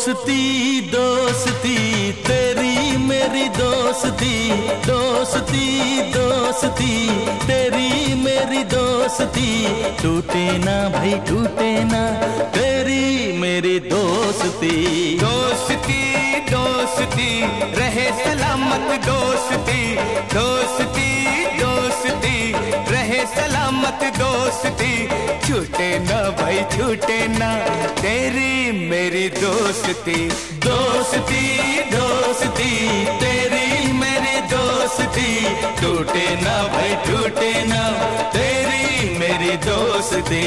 दोस्ती दोस्ती तेरी मेरी दोस्ती, दोस्ती दोस्ती तेरी मेरी दोस्ती, टूटे ना भाई टूटे ना तेरी मेरी दोस्ती। दोस्ती दोस्ती रहे सलामत दोस्ती, दोस्ती दोस्ती रहे सलामत दोस्ती, छूटे ना भाई छूटे ना तेरी मेरी दोस्ती। दोस्ती दोस्ती तेरी मेरी दोस्ती, टूटे ना भाई टूटे ना तेरी मेरी दोस्ती।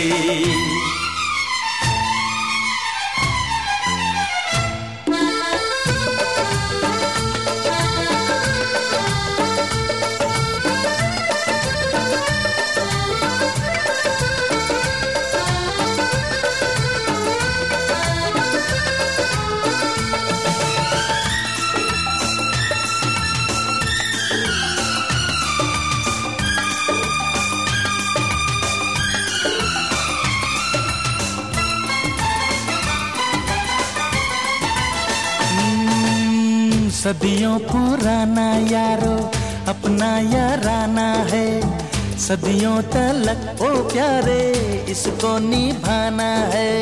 सदियों पुराना यारो अपना याराना है, सदियों तलक ओ प्यारे इसको निभाना है।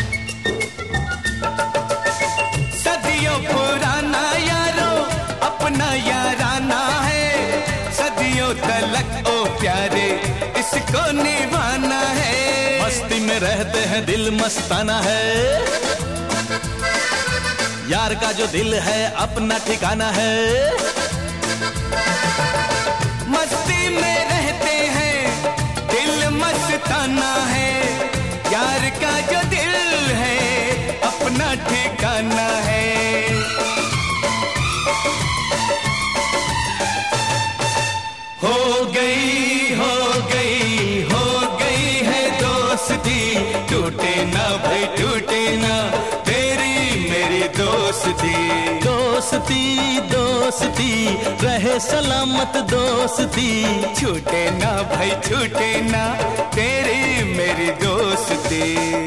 सदियों पुराना यारो अपना याराना है, सदियों तलक ओ प्यारे इसको निभाना है। मस्ती में रहते हैं दिल मस्ताना है, यार का जो दिल है अपना ठिकाना है। मस्ती में रहते हैं दिल मस्ताना है, यार का जो दिल है अपना ठिकाना है। हो गई हो गई हो गई है दोस्ती, टूटे ना भाई टूटे ना तेरी मेरी दोस्ती। दोस्ती दोस्ती रहे सलामत दोस्ती, छूटे ना भाई छूटे ना तेरी मेरी दोस्ती।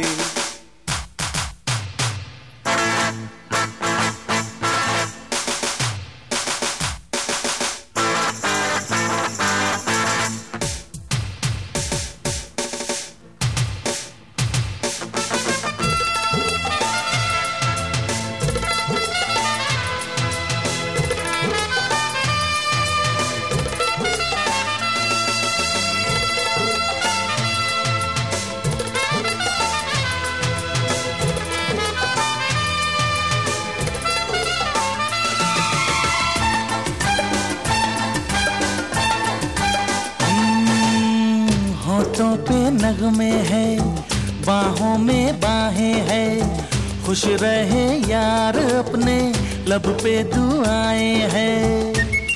होठों पे नगमे है बाहों में बाहें है, खुश रहे यार अपने लब पे दुआएं हैं।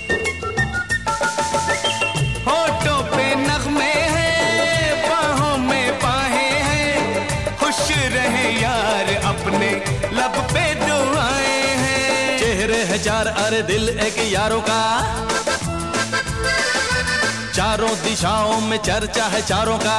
होठों पे नगमे है बाहों में बाहें हैं, खुश रहे यार अपने लब पे दुआएं हैं। चेहरे है चार अरे दिल एक यारों का, चारों दिशाओं में चर्चा है चारों का।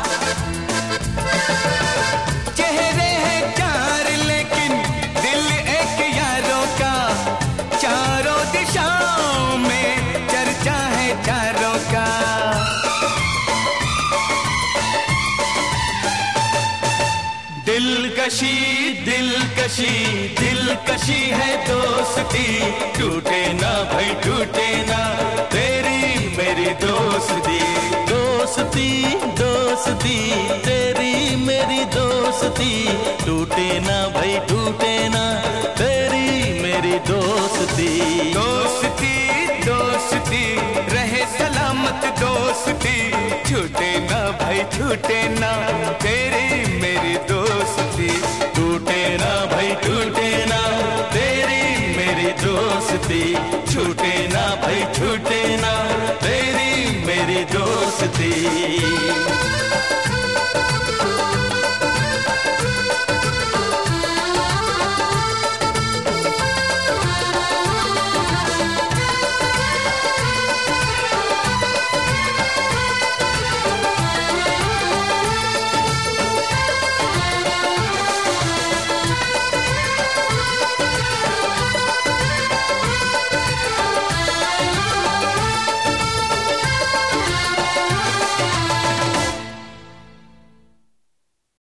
चेहरे हैं चार लेकिन दिल एक यारों का, चारों दिशाओं में चर्चा है चारों का। दिलकशी दिलकशी दिलकशी है दोस्ती, टूटे ना भाई टूटे ना तेरी मेरी दोस्ती। दोस्ती दोस्ती तेरी मेरी दोस्ती, टूटे ना भाई टूटे ना तेरी मेरी दोस्ती। दोस्ती दोस्ती रहे सलामत दोस्ती, छूटे ना भाई छूटे ना तेरी